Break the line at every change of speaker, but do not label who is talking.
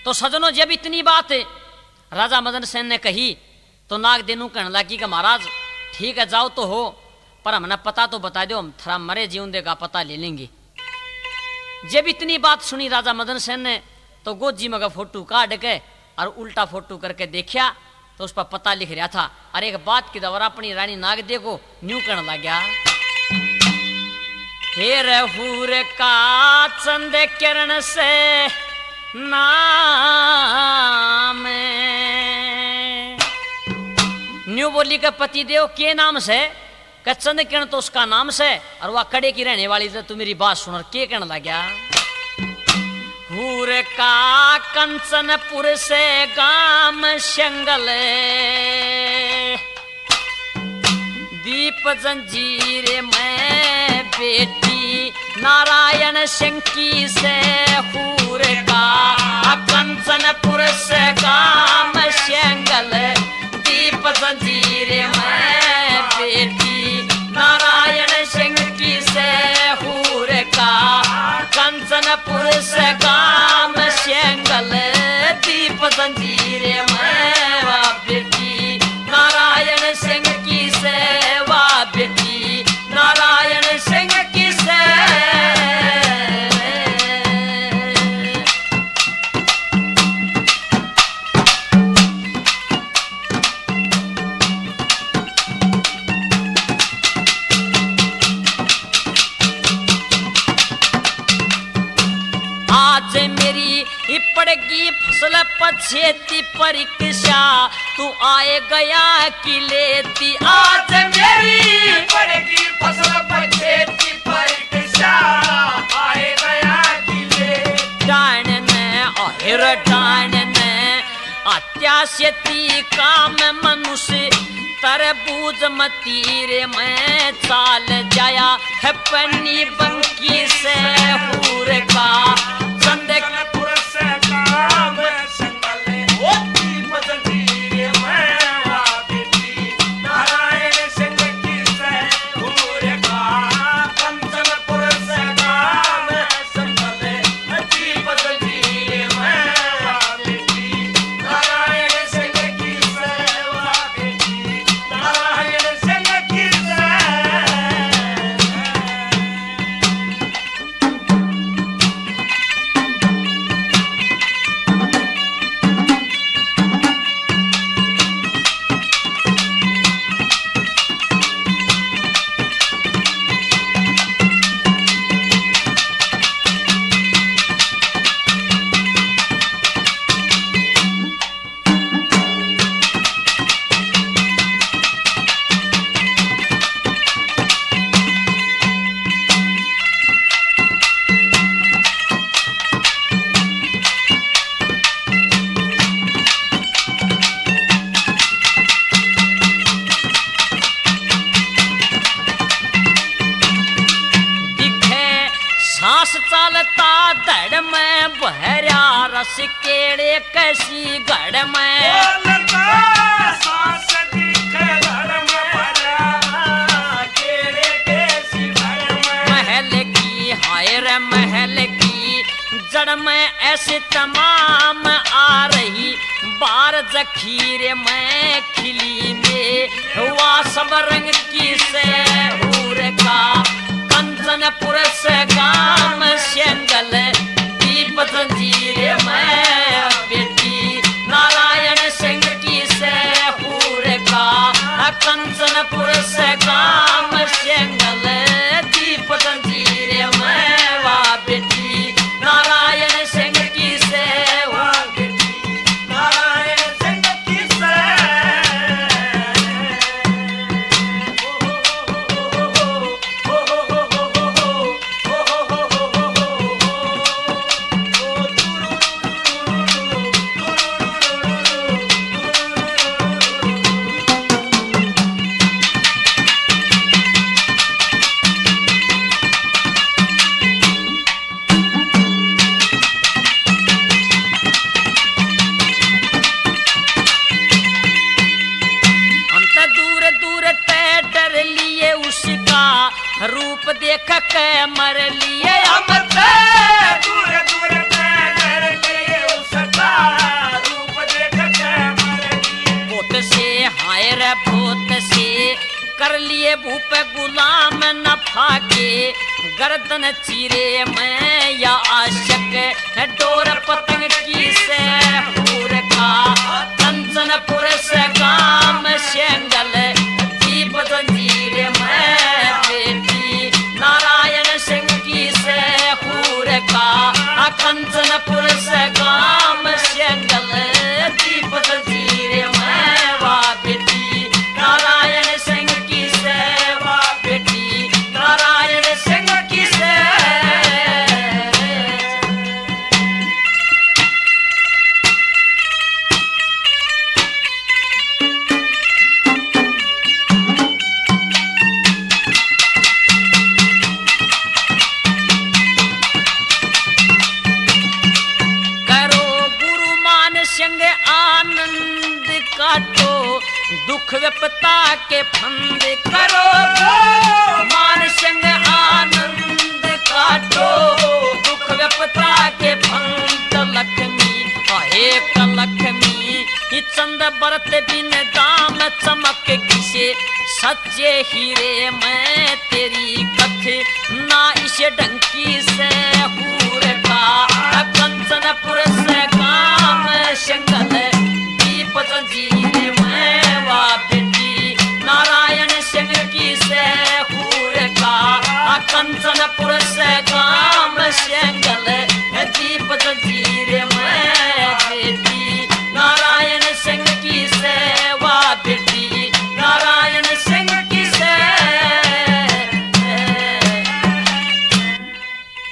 तो सजनों जब इतनी बात राजा मदन सेन ने कही तो नाग देनू कहने लगी कि महाराज ठीक है जाओ तो हो, पर हमने पता तो बता दो, हम थोड़ा मरे जीवन देगा पता ले लेंगे। जब इतनी बात सुनी राजा मदन सेन ने तो गोजी में फोटो काट के और उल्टा फोटो करके देखा तो उस पर पता लिख रहा था। अरे एक बात की दवर अपनी रानी नाग दे को न्यू कहने लग गया, हे रहूर का चंद किरण से नाम न्यू बोली का पति देव के नाम से, का चंद किरण तो उसका नाम से, और वह कड़े की रहने वाली तो तू मेरी बात सुन के कहने लग गया, हूर का कंचनपुर से गाम शंगल दीप जंजीर में बेटी नारायण शंकी से हूर का कंचनपुर से गाम शंगल दीप जंजीर में बेटी नारायण शंकी से हूर का कंचनपुर से गाम शंगल दीप जंजीर में वा बेटी नारायण सिंह की सेवा बेटी नारायण सिंह की से पड़गी फसल पछेती परीक्षा तू आए गया कि लेती, आज मेरी
पड़गी फसल पछेती परीक्षा आए गया कि लेती,
डाण ने अहिर डाण ने अत्याशती काम मनुष्य तरबूज मतीरे में चाल जाया है पन्नी बंकी से हूर का चंद चलता धड़ में बहरा रस केड़े कैसी घड़ में
सांस दिखे धड़ में भरा केड़े कैसी घड़ में,
महल की हाय रे महल की जड़ में ऐसे तमाम आ रही बार जखीरे में खिली में हुआ सब रंग की से हूर का कंचनपुर से गाम शंगल दीप जंजीर में बेटी नारायण सिंह की से हूर का कंचनपुर से गाम शंगल दीप जंजीर में वा बेटी नारायण सिंह की से वा बेटी
नारायण सिंह की से
ये भूप गुलाम न फाके गर्दन चीरे मैं या आशक डोर पतंग की से पूर का कंचनपुर से काम शेंगल दीप जंजीर मैं बेटी नारायण सिंह की से पूर का कंचनपुर से काम शेंगल दीप जंजीर मैं वा बेटी नारायण सिंह की सेवा बेटी नारायण सिंह की से करो गुरु मान संग आनंद काटो दुख विपता के फंद करो मान संग आनंद काटो दुख विपता के फंद लक्ष्मी एक लक्ष्मी चंद बरत बिन दाम चमक किसे सच्चे हीरे मैं तेरी कथ ना इसे डंकी से हूँ